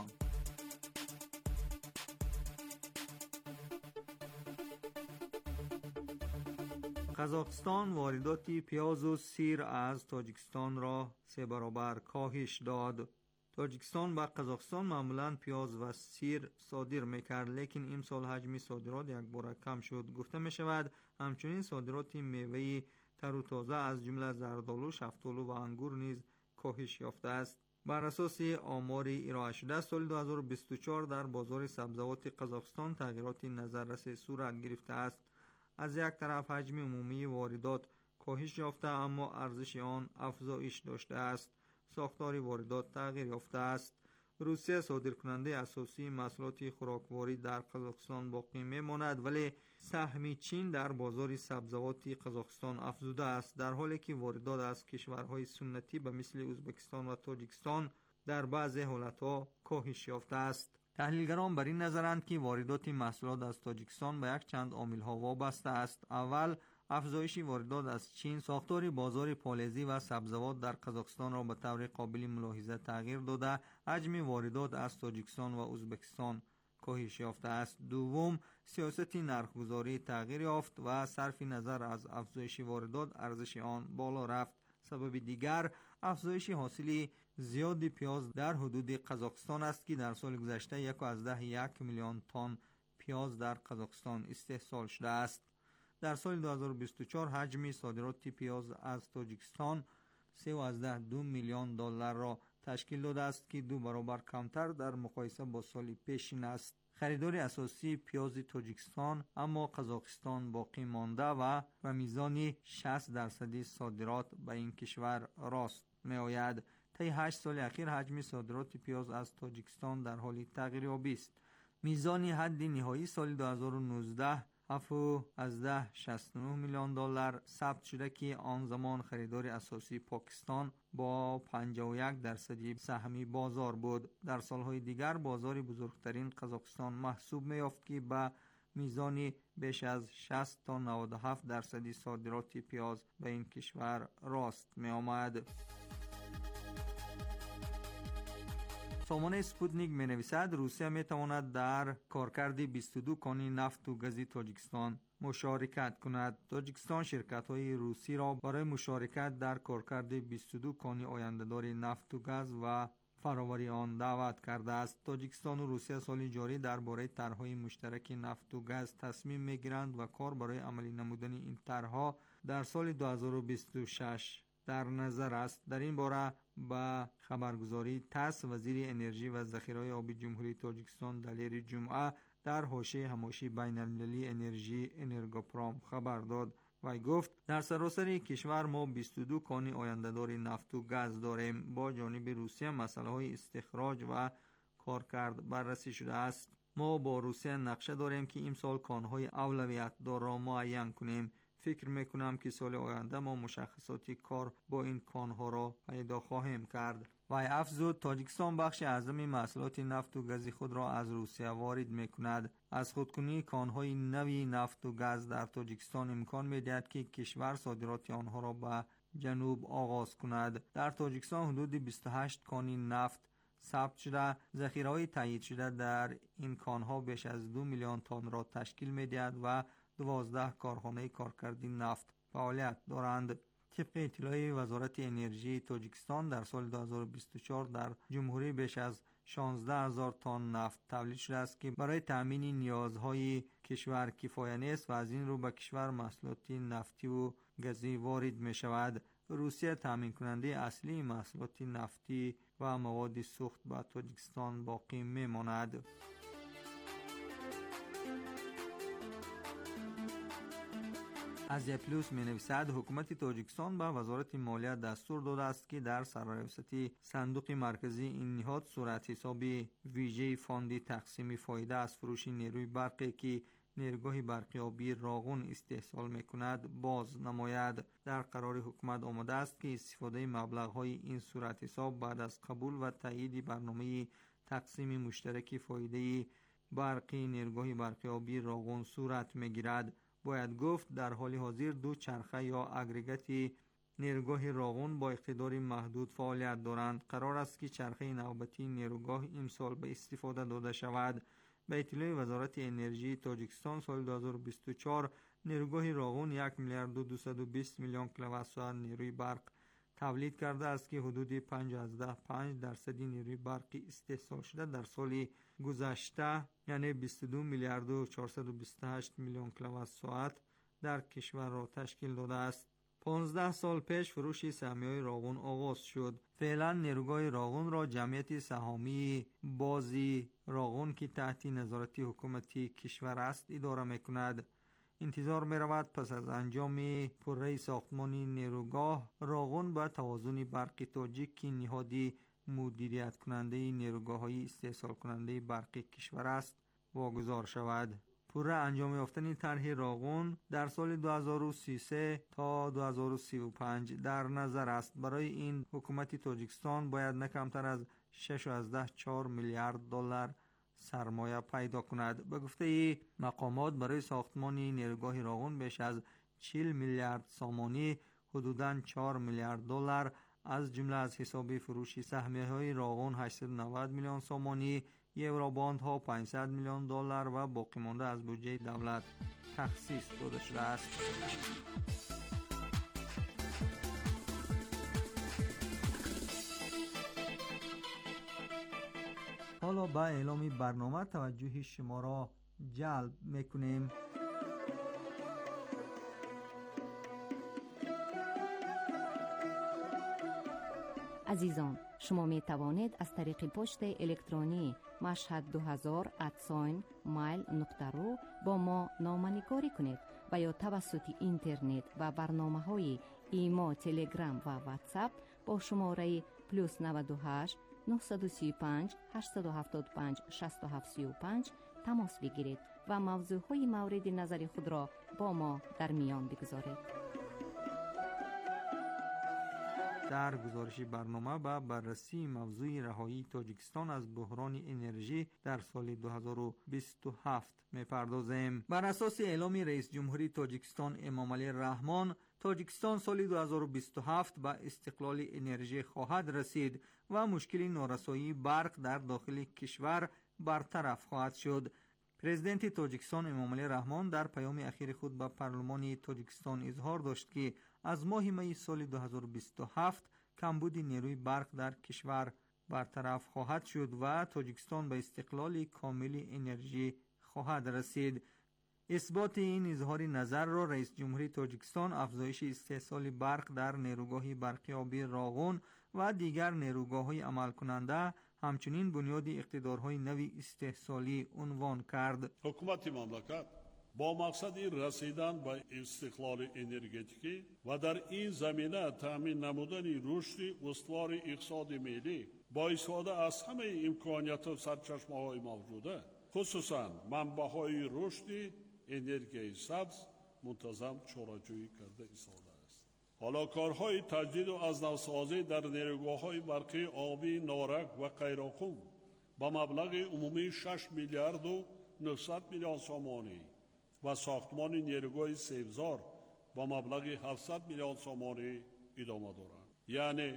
قزاقستان واردات پیاز و سیر از تاجیکستان را سه برابر کاهش داد. تاجیکستان با قزاقستان معمولاً پیاز و سیر صادر میکرد، لیکن این سال حجم صادرات یک بار کم شد. گفته می شود همچنین صادرات میوه تر و تازه از جمله زردآلو، شفتالو و انگور نیز کاهش یافته است. بر اساس آمار ارائه شده سال دو هزار و بیست و چهار در بازار سبزیجات قزاقستان تغییرات نظررس صورت گرفته است. از یک طرف حجم عمومی واردات کاهش یافته اما ارزش آن افزایش داشته است. ساختار واردات تغییر یافته است. روسیه صادرکننده اساسی محصولات خوراکواری در قزاقستان باقی میماند، ولی سهم چین در بازار سبزیجات قزاقستان افزوده است، در حالی که واردات از کشورهای سنتی به مثل ازبکستان و تاجیکستان در بعضی حالتها کاهش یافته است. تحلیلگران بر این نظرند که واردات محصولات از تاجیکستان به یک چند عامل‌ها وابسته است. اول، افزایش واردات از چین ساختار بازار پالزی و سبزیجات در قزاقستان را به طور قابل ملاحظه تغییر داده حجم واردات از تاجیکستان و ازبکستان کاهش یافته است. دوم، سیاست نرخگذاری تغییر یافت و صرف نظر از افزایش واردات ارزش آن بالا رفت. سبب دیگر افزایش حاصل زیاد پیاز در حدود قزاقستان است که در سال گذشته یک و از ده یک میلیون تن پیاز در قزاقستان استحصال شده است. در سال دو هزار و بیست و چهار حجم صادرات پیاز از تاجیکستان سه و از ده دو میلیون دلار را تشکیل داده است که دو برابر کمتر در مقایسه با سال پیشین است. خریدار اساسی پیاز تاجیکستان اما قزاقستان باقی مانده و به میزان شصت درصدی صادرات به این کشور راست می آید. طی هشت سال اخیر حجم صادرات پیاز از تاجیکستان در حال تغییر یابی است. میزان حد نهایی سال دو هزار و نوزده هفت از ده شصت و نه میلیون دلار ثبت شده که آن زمان خریدار اساسی پاکستان با پنجاه و یک درصدی سهم بازار بود. در سالهای دیگر بازار بزرگترین قزاقستان محسوب می‌یافت که به میزان بیش از شصت تا نود و هفت درصدی صادرات پیاز به این کشور راست می‌آمد. سامانه سپوتنیک می نویسد روسیه می تواند در کارکرد بیست و دو کانون نفت و گاز تاجیکستان مشارکت کند. تاجیکستان شرکت های روسی را برای مشارکت در کارکرد بیست و دو کانون آینده‌دار نفت و گاز و فراوری آن دعوت کرده است. تاجیکستان و روسیه سال جاری درباره طرح‌های مشترک نفت و گاز تصمیم می‌گیرند و کار برای عملی نمودن این طرح‌ها در سال دو هزار و بیست و شش در نظر است. در این باره با خبرگزاری تاس وزیر انرژی و ذخیره آبی جمهوری تاجیکستان دلیر جمعه در حوزه همایش بین المللی انرژی انرگوپرام خبر داد و گفت در سراسر کشور ما بیست و دو کانون آینده‌دار نفت و گاز داریم. با جانب روسیه مسئله های استخراج و کارکرد بررسی شده است. ما با روسیه نقشه داریم که امسال کانهای اولویت دار را معین کنیم. فکر میکنم که سال آینده ما مشخصات کار با این کانها را پیدا خواهیم کرد. و افزود تاجیکستان بخش اعظم محصولات نفت و گاز خود را از روسیه وارد میکند. از خودکنی کانهای نوی نفت و گاز در تاجیکستان امکان میدهد که کشور صادرات آنها را به جنوب آغاز کند. در تاجیکستان حدود بیست و هشت کانون نفت ثبت شده. ذخیره‌های تایید شده در این کانها بیش از دو میلیون تن را تشکیل میدهد و دوازده کارخانه کارکردی نفت فعالیت دارند. طبق اطلاع وزارت انرژی تاجیکستان در سال دو هزار و بیست و چهار در جمهوری بیش از شانزده هزار تن نفت تولید شده است که برای تامین نیازهای کشور کفایه نیست و از این رو به کشور محصولات نفتی و گازی وارد می شود. روسیه تامین کننده اصلی محصولات نفتی و مواد سوخت به تاجیکستان باقی می ماند. ازیا پلوس می نویسد حکومت تاجیکستان به وزارت مالیه دستور داده است که در سررئاستی صندوق مرکزی این نهاد صورت حساب ویژه فاند تقسیم فایده از فروش نیروی برقی که نیروگاه برقیابی راغون استحصال می کند باز نماید. در قرار حکومت آمده است که استفاده مبلغ های این صورت حساب بعد از قبول و تایید برنامه تقسیم مشترک فایده برقی نیروگاه برقی آبی راغون صورت می‌گیرد. باید گفت در حال حاضر دو چرخه یا اگریگاتی نیروگاه راغون با اقتدار محدود فعالیت دارند. قرار است که چرخه نوبتی نیروگاه امسال به استفاده داده شود. به اطلاع وزارت انرژی تاجیکستان سال دو هزار و بیست و چهار نیروگاه راغون یک میلیارد و دویست و بیست میلیون کیلووات ساعت نیروی برق تولید کرده است که حدود پنجاه و پنج درصد نیروی برقی استحصال شده در سال گذشته یعنی بیست و دو میلیارد و چهارصد و بیست و هشت میلیون کیلووات ساعت در کشور را تشکیل داده است. پانزده سال پیش فروش سهمیه‌های راغون آغاز شد. فعلا نیروگاه راغون را جمعیت سهامی بازی راغون که تحت نظارت حکومتی کشور است اداره می‌کند. انتظار می‌رود پس از انجام پروژه ساختمانی نیروگاه راغون به توازن برق تاجیک که نهادی مدیریت کننده نیروگاه‌های استحصال کننده برق کشور است واگذار شود. پروژه انجام یافتن طرح راغون در سال دو هزار و سی و سه تا دو هزار و سی و پنج در نظر است. برای این حکومت تاجیکستان باید نه کمتر از شش و چهار میلیارد دلار سرمایه پیدا کند. به گفته مقامات برای ساختمان نیروگاه راغون بیش از چهل میلیارد سامانی حدوداً چهار میلیارد دلار از جمله از حساب فروش سهمیه‌های راغون هشتصد و نود میلیون سامانی، یورو باند ها پانصد میلیون دلار و باقی مانده از بودجه دولت تخصیص داده شده است. حالا با اعلام برنامه توجه شما را جلب میکنیم. عزیزان، شما می توانید از طریق پست الکترونی مشهد دو هزار ات مایل نقطه رو با ما نامه‌نگاری کنید و یا توسط اینترنت و برنامه های ایما، تلگرام و واتساپ با شماره پلوس نود و هشت نهصد و سی و پنج هشتصد و هفتاد و پنج شصت و هفت سی و پنج تماس بگیرید و موضوع های مورد نظر خود را با ما در میان بگذارید. در گزارش برنامه با بررسی موضوع رهایی تاجیکستان از بحران انرژی در سال دو هزار و بیست و هفت می‌پردازیم. بر اساس اعلام رئیس جمهوری تاجیکستان امامعلی رحمان، تاجیکستان سال دو هزار و بیست و هفت به استقلال انرژی خواهد رسید و مشکل نارسایی برق در داخل کشور برطرف خواهد شد. پرزیدنت تاجیکستان امامعلی رحمان در پیام اخیر خود به پارلمان تاجیکستان اظهار داشت که از ماه می سال دو هزار و بیست و هفت کمبود نیروی برق در کشور برطرف خواهد شد و تاجیکستان به استقلال کامل انرژی خواهد رسید. اثبات این اظهار نظر را رئیس جمهوری تاجیکستان افزایش استحصال برق در نیروگاه برقی آبی راغون و دیگر نیروگاه‌های عمل کننده همچنین بنیاد اقتدارهای نوی استحصالی عنوان کرد. حکومت مملکت با مقصد رسیدن به استقلال انرژیتی و در این زمینه تامین نمودن رشد استوار اقتصاد ملی با استفاده از همه امکانات و سرچشمه‌های موجوده، خصوصا منبع‌های رشد انرژی سبز منتظم چاره‌جویی کرده ایستاده است. حالا کارهای تجدید و از نوسازی در نیروگاه‌های برقی آبی نارک و قیراقوم با مبلغ عمومی شش میلیارد و نهصد میلیون سامانی و ساختمان نیروگاه سیبزار با مبلغ هفتصد میلیون سامانی ادامه دارند. یعنی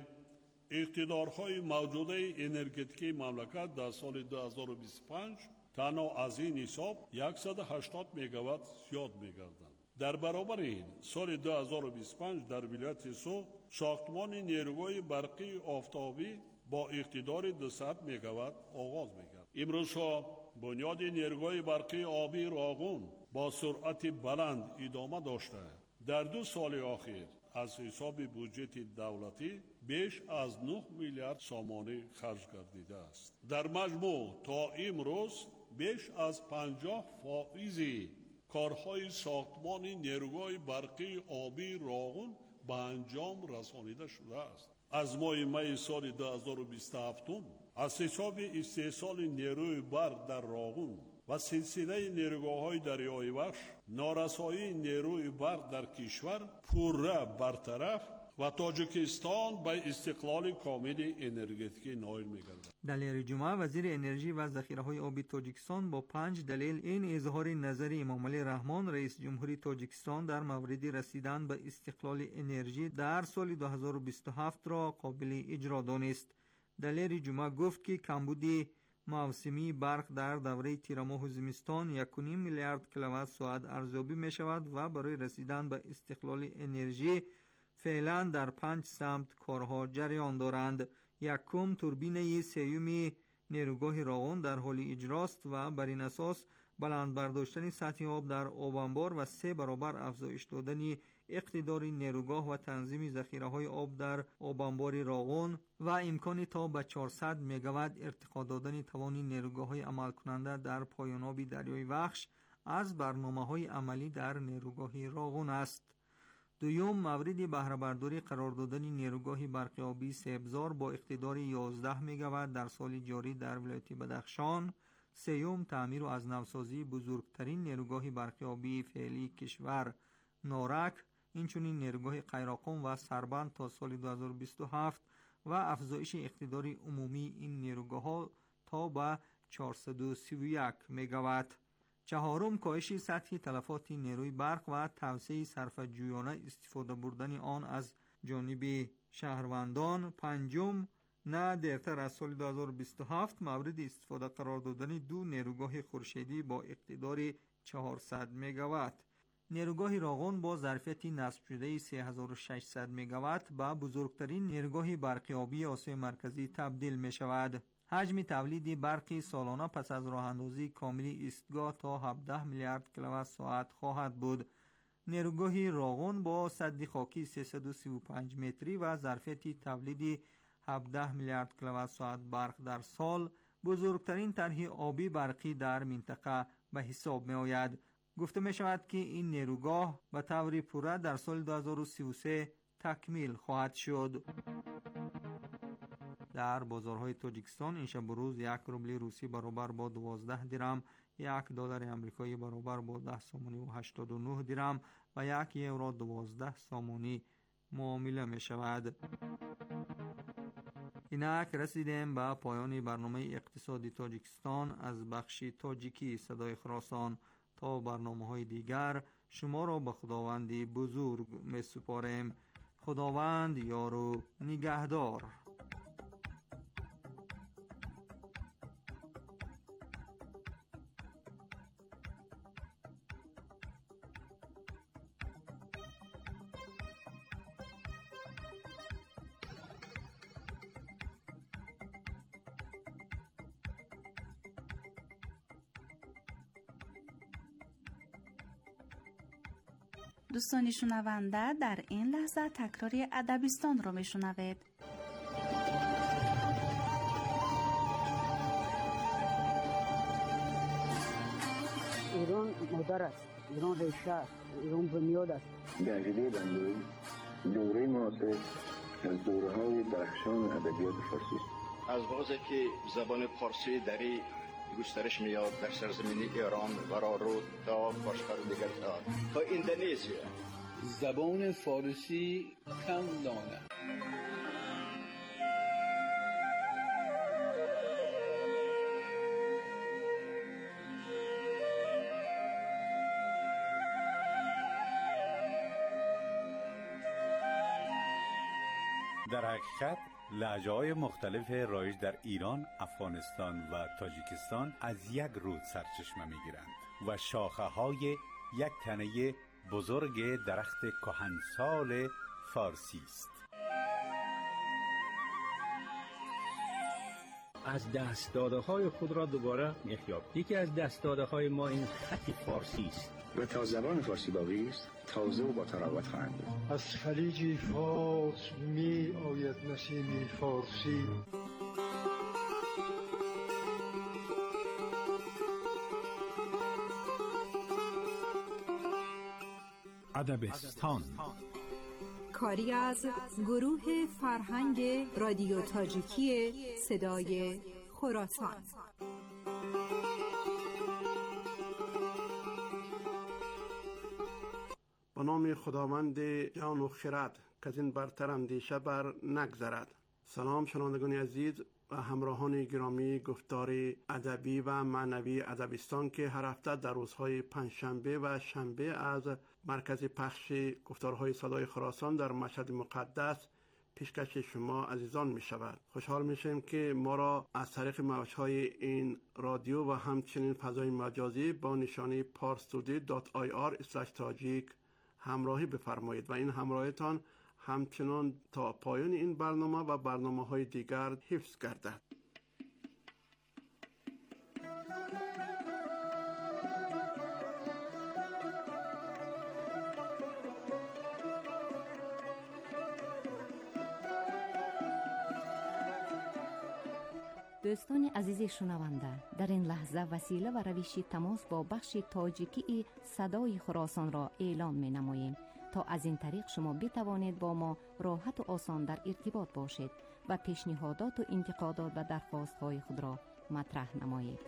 اقتدارهای موجوده انرژتیکی مملکت در سال دو هزار و بیست و پنج تنها از این حساب صد و هشتاد مگاوات زیاد می‌گردند. در برابر این سال دو هزار و بیست و پنج در ولایت سوخت ساختمان نیروگاه برقی آفتابی با اقتدار دویست مگاوات آغاز می‌گردد. امروزها بنیاد نیروگاه برقی آبی راغون با سرعت بلند ادامه داشته در دو سال اخیر از حساب بودجه دولتی بیش از نه میلیارد سامانی خرج گردیده است. در مجموع تا امروز بیش از پنجاه فائز کارهای ساختمان نیروگاه برقی آبی راغون به انجام رسانیده شده است. از ماه می سال دو هزار و بیست و هفت از حساب استحصال نیروی برق در راغون و سلسله نیروگاه‌های دریای وخش نارسایی نیروی برق در کشور پوره برطرف و تاجیکستان به استقلال کامل انرژتیکی نائل می‌گردد. در جمعه وزیر انرژی و ذخیره‌های آبی تاجیکستان با پنج دلیل این اظهار نظر امامعلی رحمان رئیس جمهوری تاجیکستان در مورد رسیدن به استقلال انرژی در سال دو هزار و بیست و هفت را قابل اجرا دانست. دلیل جمعه گفت که کمبود موسمی برق در دوره تیر ماه و زمستان یک و نیم میلیارد کیلووات ساعت ارزیابی می شود و برای رسیدن به استقلال انرژی فعلا در پنج سمت کارها جریان دارند. یکم توربین سیوم نیروگاه راغون در حال اجراست و بر این اساس بلند برداشتن سطح آب در آب انبار و سه برابر افزایش دادن اقتدار نیروگاه و تنظیم ذخیره‌های آب در آب انبار راغون و امکان تا به چهارصد مگاوات ارتقا دادن توان نیروگاه‌های عمل کننده در پایان آب دریای وخش از برنامه‌های عملی در نیروگاه راغون است. دوم مورد بهره برداری قرار دادن نیروگاه برق آبی سه‌ابزار با اقتدار یازده مگاوات در سال جاری در ولایت بدخشان. سوم تعمیر و از نوسازی بزرگترین نیروگاه برق آبی فعلی کشور نارک، اینچنین نیروگاه قیراقم و سربند تا سال دو هزار و بیست و هفت و افزایش اقتدار عمومی این نیروگاه‌ها تا به چهارصد و سی و یک مگاوات. چهارم کاهش سطح تلفات نیروی برق و توسعه صرفه‌جویانه استفاده بردن آن از جانب شهروندان. پنجم نه دیرتر از سال دو هزار و بیست و هفت مورد استفاده قرار دادن دو نیروگاه خورشیدی با اقتدار چهارصد مگاوات. نیروگاه راغون با ظرفیت نصب شده سه هزار و ششصد مگاوات به بزرگترین نیروگاه برق آبی آسیای مرکزی تبدیل می شود. حجم تولید برقی سالانه پس از راه اندازی کامل ایستگاه تا هفده میلیارد کیلووات ساعت خواهد بود. نیروگاه راغون با سد خاکی سیصد و سی و پنج متری و ظرفیت تولید هفده میلیارد کیلووات ساعت برق در سال بزرگترین طرح آبی برقی در منطقه به حساب می آید. گفته می شود که این نیروگاه به طور پوره در سال دو هزار و سی و سه تکمیل خواهد شد. در بازارهای تاجیکستان این شب و روز یک روبل روسی برابر با دوازده درم، یک دلار آمریکایی برابر با ده سومانی و هشتاد و نه درم و یک یورو دوازده سومانی معامله می شود. اینک رسیدیم به پایان برنامه اقتصادی تاجیکستان از بخش تاجیکی صدای خراسان. تا برنامه های دیگر شما را به خداوند بزرگ می سپاریم. خداوند یار و نگهدار. دوستان شنونده در این لحظه تکراری ادبیستان را میشنوید. ایران مادر است، ایران ریشه است، ایران بنیاد است. دقیقه بندی دوره معاصر از دوره های درخشان ادبیات فارسی است. از بازه که زبان فارسی دری گسترش میاد در سرزمین ایران و رو تا کشور دیگر تا تا اندونزیا. زبان فارسی کم دانه. در حقیقت لهجه‌های مختلف رایج در ایران، افغانستان و تاجیکستان از یک رود سرچشمه می‌گیرند و شاخه‌های یک تنه بزرگ درخت کهنسال فارسی است. از دست داده های خود را دوباره میخیاب. یکی از دست داده های ما این خط فارسی است و تا زبان فارسی باقی است تازه و با تراوت خواهند بود. از خلیج فارس می آید نسیم فارسی. ادبستان کاری از گروه فرهنگ رادیو تاجیکی صدای خراسان. به نام خداوند جان و خرد. که از این برتر اندیشه بر نگذرد. سلام شنوندگان عزیز و همراهان گرامی گفتار ادبی و معنوی ادبستان که هر هفته در روزهای پنجشنبه و شنبه از مرکز پخش گفتارهای صدای خراسان در مشهد مقدس پیشکش شما عزیزان می شود. خوشحال می شیم که ما را از طریق موجهای این رادیو و همچنین فضای مجازی با نشانی parstoday دات آی آر اسلش تاجیک همراهی بفرمایید و این همراهیتان همچنان تا پایان این برنامه و برنامه های دیگر حفظ گردد. دوستان عزیز شنونده، در این لحظه وسیله و روش تماس با بخش تاجیکی صدای خراسان را اعلام می نماییم تا از این طریق شما بتوانید با ما راحت و آسان در ارتباط باشید و پیشنهادات و انتقادات و درخواست های خود را مطرح نمایید.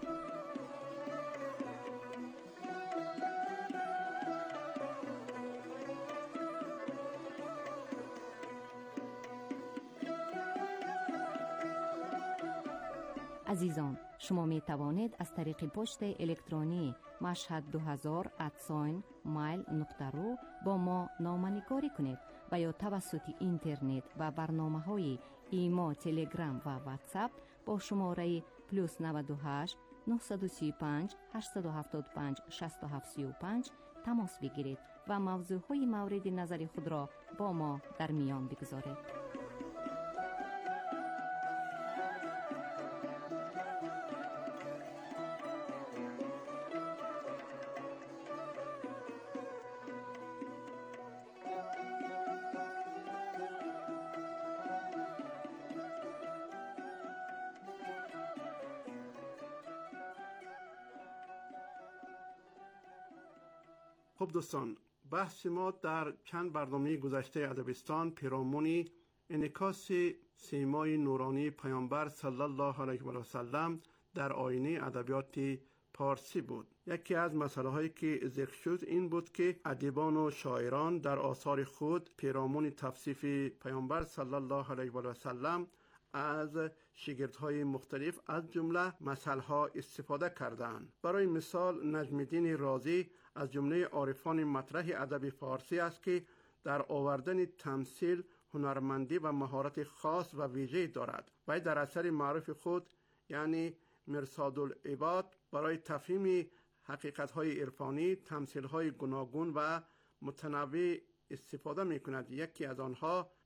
عزیزان، شما می توانید از طریق پست الکترونی مشهد دو هزار ات مایل نقطه رو با ما نامه‌نگاری کنید و یا توسط اینترنت و برنامه های ایما، تلگرام و واتساپ با شماره پلوس نود و هشت نه سه پنج هشت هفت پنج شش هفت سه پنج تماس بگیرید و موضوع های مورد نظر خود را با ما در میان بگذارید. خب دوستان، بحث ما در چند برنامه گذشته ادبستان پیرامون انعکاس سیمای نورانی پیامبر صلی الله علیه و سلم در آینه ادبیات پارسی بود. یکی از مسائل هایی که ذکر شد این بود که ادیبان و شاعران در آثار خود پیرامون توصیف پیامبر صلی الله علیه و سلم از شگردهای مختلف از جمله مثلها استفاده کردند. برای مثال نجم الدین رازی از جمله عارفان مطرح ادب فارسی است که در آوردن تمثیل هنرمندی و مهارت خاص و ویژه‌ای دارد. و در اثر معروف خود یعنی مرصاد العباد برای تفهیم حقیقت‌های عرفانی تمثیل‌های گوناگون و متنوع استفاده می‌کند. یکی از آنها